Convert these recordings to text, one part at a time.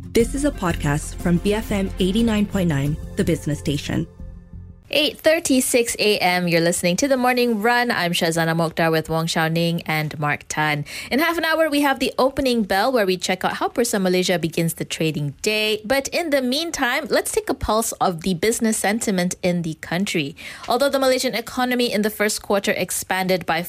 This is a podcast from BFM 89.9, the business station. 8:36 a.m. You're listening to The Morning Run. I'm Shazana Mokhtar with Wong Shao Ning and Mark Tan. In half an hour, we have the opening bell where we check out how Bursa Malaysia begins the trading day. But in the meantime, let's take a pulse of the business sentiment in the country. Although the Malaysian economy in the first quarter expanded by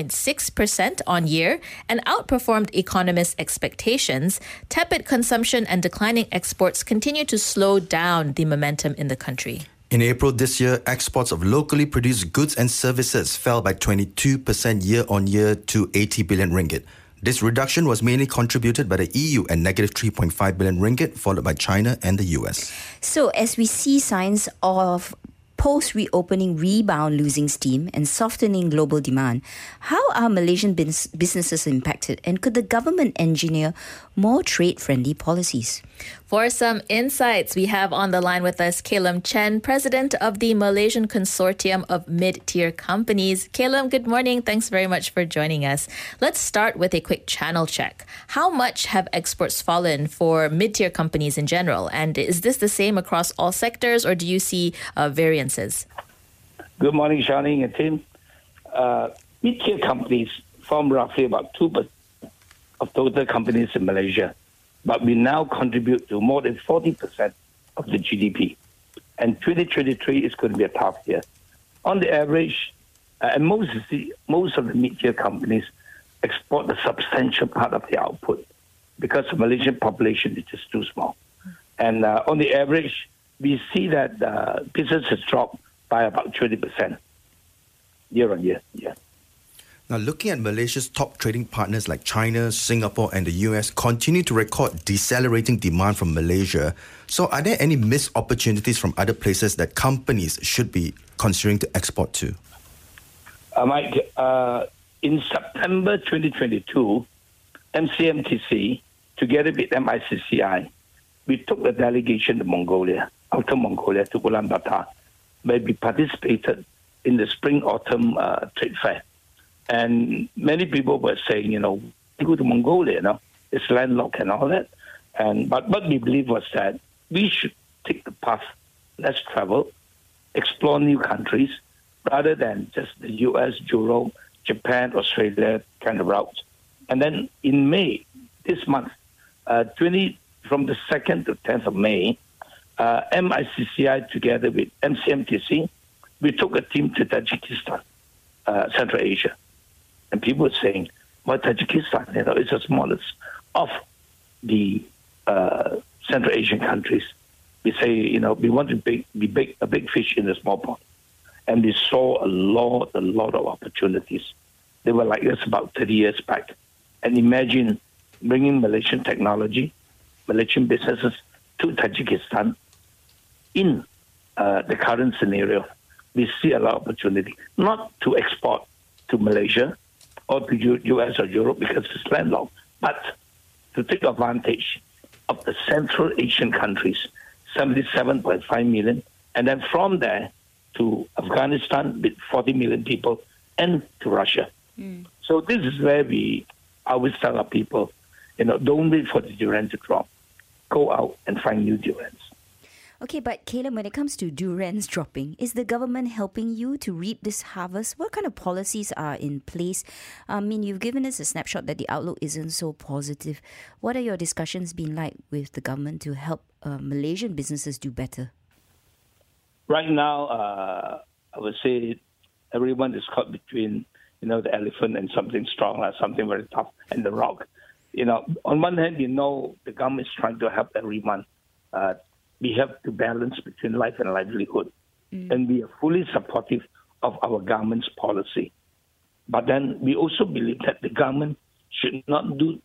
5.6% on year and outperformed economists' expectations, tepid consumption and declining exports continue to slow down the momentum in the country. In April this year, exports of locally produced goods and services fell by 22% year-on-year to 80 billion ringgit. This reduction was mainly contributed by the EU at negative 3.5 billion ringgit, followed by China and the US. So as we see signs of post-reopening rebound losing steam and softening global demand, how are Malaysian businesses impacted, and could the government engineer more trade-friendly policies? For some insights, we have on the line with us Calum Chen, president of the Malaysian Consortium of Mid-Tier Companies. Calum, good morning. Thanks very much for joining us. Let's start with a quick channel check. How much have exports fallen for mid-tier companies in general? And is this the same across all sectors, or do you see variances? Good morning, Shani and team. Mid-tier companies form roughly about 2% of total companies in Malaysia, but we now contribute to more than 40% of the GDP. And 2023 is going to be a tough year. On the average, and most of the mid-tier companies export a substantial part of the output because the Malaysian population is just too small. And on the average, we see that business has dropped by about 20% year on year. Yeah. Now, looking at Malaysia's top trading partners like China, Singapore and the US continue to record decelerating demand from Malaysia. So are there any missed opportunities from other places that companies should be considering to export to? Mike, in September 2022, MCMTC, together with MICCI, we took a delegation to Mongolia, Outer Mongolia, to Ulaanbaatar, where we participated in the Spring-Autumn Trade Fair. And many people were saying, go to Mongolia, it's landlocked and all that. But what we believe was that we should take the path less traveled, explore new countries, rather than just the US, Europe, Japan, Australia kind of routes. And then in May, this month, from the 2nd to 10th of May, MICCI together with MCMTC, we took a team to Tajikistan, Central Asia. And people were saying, well, Tajikistan, it's the smallest of the Central Asian countries. We say, we want to be a big fish in a small pond. And we saw a lot of opportunities. They were like this about 30 years back. And imagine bringing Malaysian technology, Malaysian businesses to Tajikistan in the current scenario. We see a lot of opportunity, not to export to Malaysia or to US or Europe because it's landlocked, but to take advantage of the Central Asian countries, 77.5 million, and then from there to Afghanistan with 40 million people and to Russia. So this is where we always tell our people, don't wait for the durian to drop. Go out and find new durians. Okay, but Caleb, when it comes to durians dropping, is the government helping you to reap this harvest? What kind of policies are in place? You've given us a snapshot that the outlook isn't so positive. What are your discussions been like with the government to help Malaysian businesses do better? Right now, I would say everyone is caught between, the elephant and something strong, like something very tough, and the rock. On one hand, the government is trying to help everyone. We have to balance between life and livelihood. And we are fully supportive of our government's policy. But then we also believe that the government should not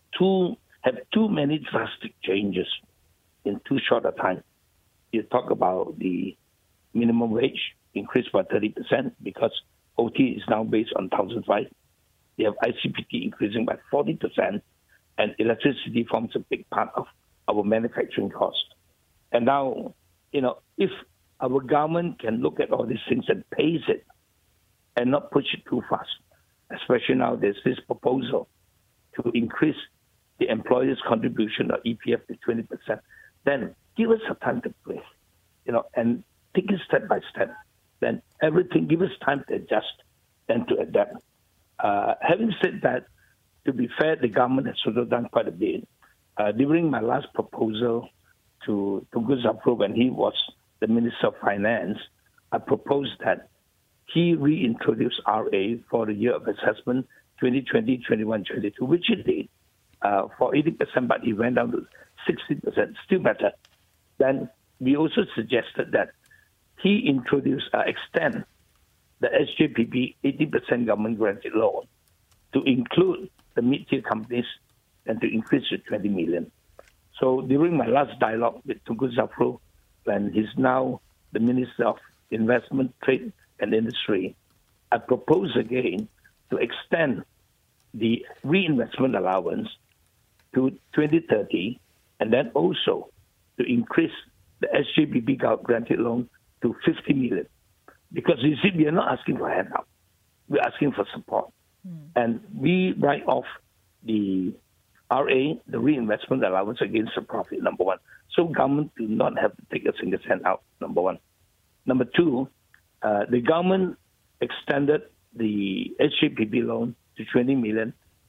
have too many drastic changes in too short a time. You talk about the minimum wage increased by 30% because OT is now based on 1,005. You have ICPT increasing by 40%, and electricity forms a big part of our manufacturing cost. And now, if our government can look at all these things and pace it and not push it too fast, especially now there's this proposal to increase the employer's contribution or EPF to 20%. then give us a time to play, and take it step by step. Then everything, give us time to adjust and to adapt. Having said that, to be fair, the government has sort of done quite a bit. During my last proposal to Tunku Zafrul when he was the Minister of Finance, I proposed that he reintroduce RA for the year of assessment 2020, 21, 22, which he did for 80%, but he went down to 60%, still better. Then we also suggested that he extend the SJPP 80% government granted loan to include the mid-tier companies and to increase to 20 million. So during my last dialogue with Tunku Zafrul, when he's now the Minister of Investment, Trade and Industry, I propose again to extend the reinvestment allowance to 2030 and then also to increase the SJPP granted loan to 50 million. Because you see, we are not asking for handout. We're asking for support. And we write off the RA, the reinvestment allowance against the profit, number one. So government do not have to take a single cent out, number one. Number two, the government extended the SJPP loan to 20 million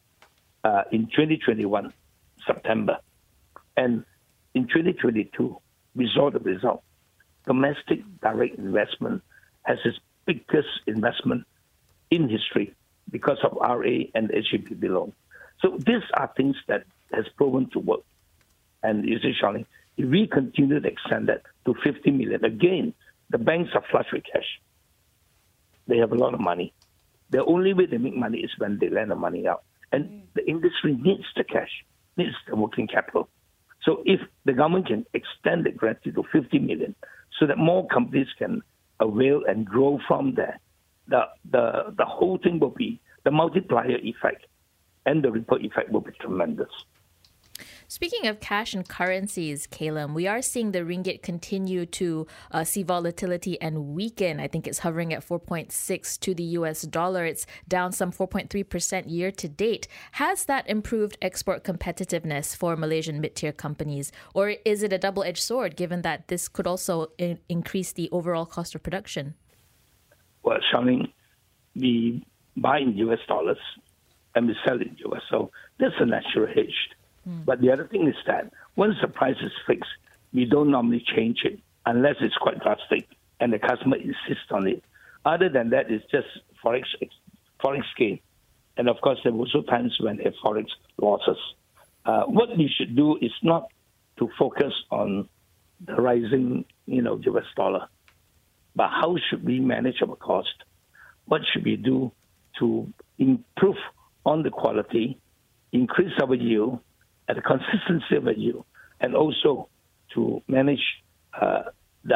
in 2021, September. And in 2022, we saw the result. Domestic direct investment has its biggest investment in history because of RA and SJPP loan. So these are things that has proven to work. And you see, Charlie, if we continue to extend that to 50 million, again, the banks are flush with cash. They have a lot of money. The only way they make money is when they lend the money out. And the industry needs the cash, needs the working capital. So if the government can extend the grantee to 50 million so that more companies can avail and grow from there, the whole thing will be, the multiplier effect and the ripple effect will be tremendous. Speaking of cash and currencies, Caleb, we are seeing the ringgit continue to see volatility and weaken. I think it's hovering at 4.6 to the US dollar. It's down some 4.3% year to date. Has that improved export competitiveness for Malaysian mid-tier companies? Or is it a double-edged sword, given that this could also increase the overall cost of production? Well, Charlene, we buy in US dollars and we sell in US. So that's a natural hedge. But the other thing is that once the price is fixed, we don't normally change it unless it's quite drastic and the customer insists on it. Other than that, it's just forex gain. And of course, there were also times when there are forex losses. What we should do is not to focus on the rising, US dollar, but how should we manage our cost? What should we do to improve on the quality, increase our yield, and the consistency of a yield, and also to manage our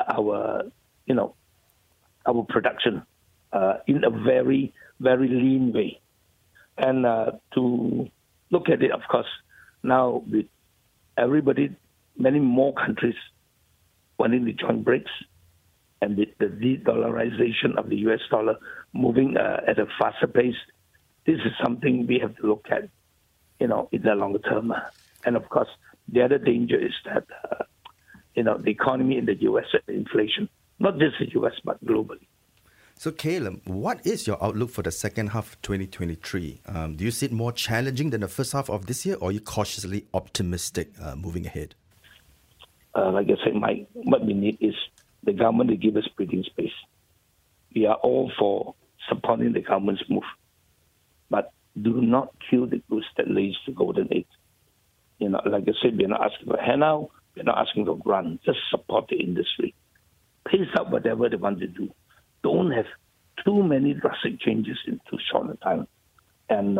production in a very, very lean way. And to look at it, of course, now with everybody, many more countries wanting to join BRICS, and with the de-dollarization of the US dollar moving at a faster pace, this is something we have to look at, in the longer term. And of course, the other danger is that, the economy in the U.S. and inflation, not just the U.S., but globally. So, Caleb, what is your outlook for the second half of 2023? Do you see it more challenging than the first half of this year, or are you cautiously optimistic moving ahead? Like I said, Mike, what we need is the government to give us breathing space. We are all for supporting the government's move, but do not kill the goose that lays the golden egg. Like I said, we're not asking for handout, we're not asking for grant. Just support the industry. Pace up whatever they want to do. Don't have too many drastic changes in too short a time. And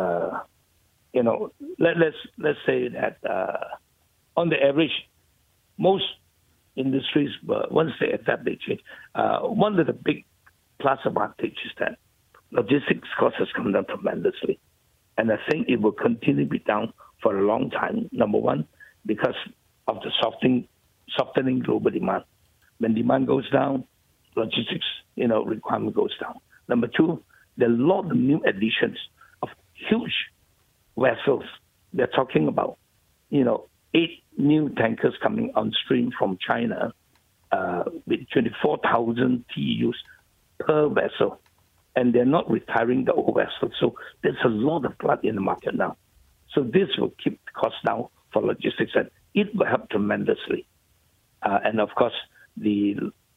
let's say that on the average, most industries, once they adapt, they change. One of the big plus advantages is that logistics costs has come down tremendously. And I think it will continue to be down for a long time. Number one, because of the softening global demand. When demand goes down, logistics, requirement goes down. Number two, there are a lot of new additions of huge vessels. They're talking about, 8 new tankers coming on stream from China with 24,000 TEUs per vessel. And they're not retiring the old vessels. So there's a lot of glut in the market now. So this will keep the cost down for logistics, and it will help tremendously. And of course, the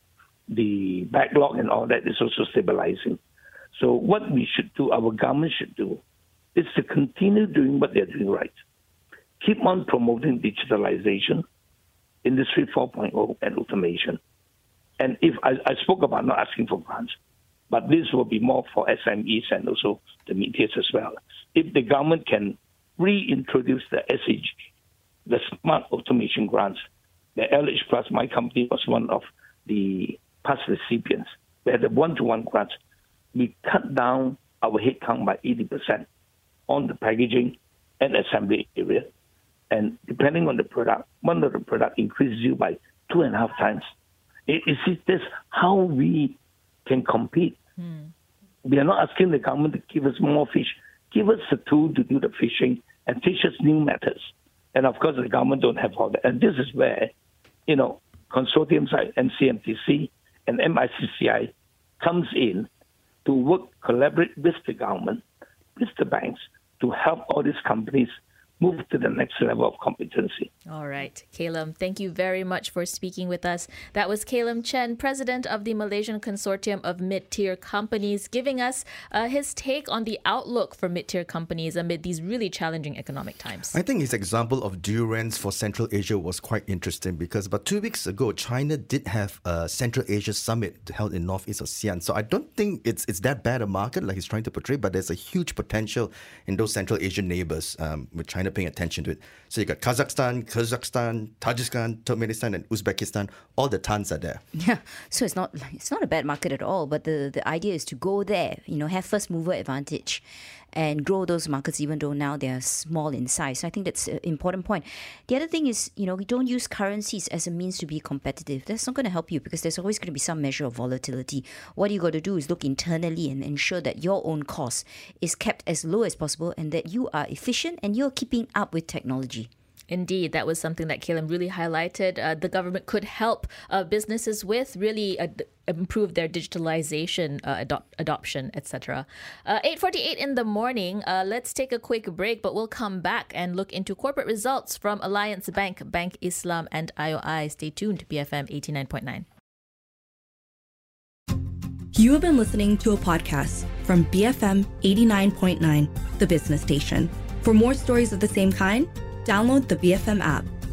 backlog and all that is also stabilizing. So what we should do, our government should do, is to continue doing what they're doing right. Keep on promoting digitalization, Industry 4.0, and automation. And if I spoke about not asking for grants, but this will be more for SMEs and also the mid-tiers as well. If the government can reintroduce the SAG, the Smart Automation Grants, the LH Plus, my company was one of the past recipients. We had the one-to-one grants. We cut down our headcount by 80% on the packaging and assembly area. And depending on the product, one of the product increases you by 2.5 times. This is how we can compete. We are not asking the government to give us more fish. Give us the tool to do the fishing and teach us new methods. And of course, the government don't have all that. And this is where, consortiums like NCMTC and MICCI comes in to collaborate with the government, with the banks, to help all these companies move to the next level of competency. All right, Calum, thank you very much for speaking with us. That was Calum Chen, president of the Malaysian Consortium of Mid-Tier Companies, giving us his take on the outlook for mid-tier companies amid these really challenging economic times. I think his example of Durance for Central Asia was quite interesting because about 2 weeks ago, China did have a Central Asia summit held in northeast of Xi'an. So I don't think it's that bad a market like he's trying to portray, but there's a huge potential in those Central Asian neighbors with China paying attention to it. So you got Kazakhstan, Tajikistan, Turkmenistan, and Uzbekistan. All the tons are there. Yeah, so it's not a bad market at all. But the idea is to go there, have first mover advantage, and grow those markets, even though now they are small in size. So I think that's an important point. The other thing is, we don't use currencies as a means to be competitive. That's not going to help you because there's always going to be some measure of volatility. What you got to do is look internally and ensure that your own cost is kept as low as possible and that you are efficient and you're keeping up with technology. Indeed, that was something that Calum really highlighted. The government could help businesses with really improve their digitalization adoption, etc. 8:48 in the morning. Let's take a quick break, but we'll come back and look into corporate results from Alliance Bank, Bank Islam, and IOI. Stay tuned to BFM 89.9. You have been listening to a podcast from BFM 89.9, the business station. For more stories of the same kind, download the BFM app.